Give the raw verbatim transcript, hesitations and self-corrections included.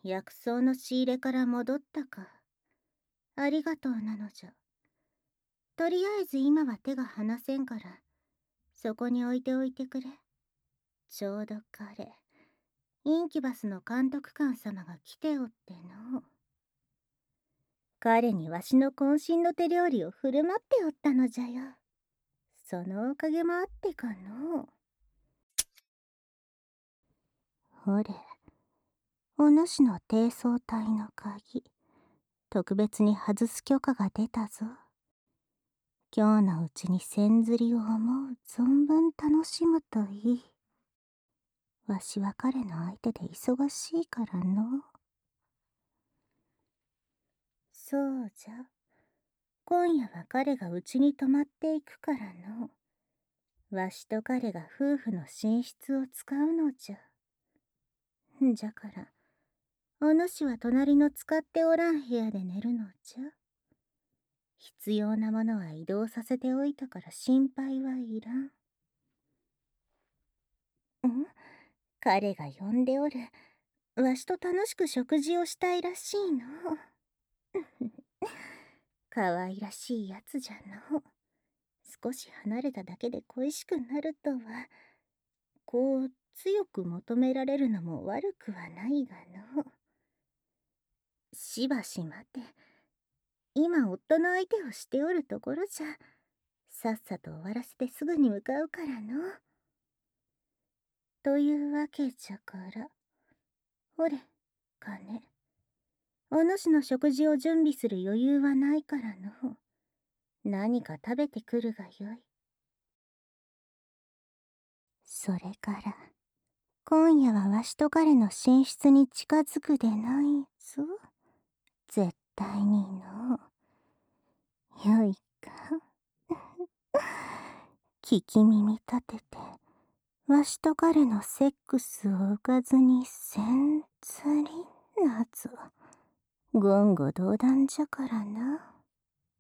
薬草の仕入れから戻ったか。ありがとうなのじゃ。とりあえず今は手が離せんから、そこに置いておいてくれ。ちょうど彼、インキュバスの監督官様が来ておっての。彼にわしの渾身の手料理を振る舞っておったのじゃよ。そのおかげもあってかの。ほれ、お主の低層体の鍵、特別に外す許可が出たぞ。今日のうちに千釣りを思う存分楽しむといい。わしは彼の相手で忙しいからの。そうじゃ。今夜は彼がうちに泊まっていくからの。わしと彼が夫婦の寝室を使うのじゃ。じゃから、お主は隣の使っておらん部屋で寝るのじゃ。必要なものは移動させておいたから心配はいらん。ん？彼が呼んでおる。わしと楽しく食事をしたいらしいの。かわいらしいやつじゃの。少し離れただけで恋しくなるとは、こう強く求められるのも悪くはないがの。しばし待て。今夫の相手をしておるところじゃ。さっさと終わらせてすぐに向かうからの。というわけじゃから。ほれ、金。お主の食事を準備する余裕はないからの。何か食べてくるがよい。それから、今夜はわしと彼の寝室に近づくでないぞ。絶対にの。よいか。聞き耳立てて、わしと彼のセックスを浮かずにせんつりなぞ。言語道断じゃからな。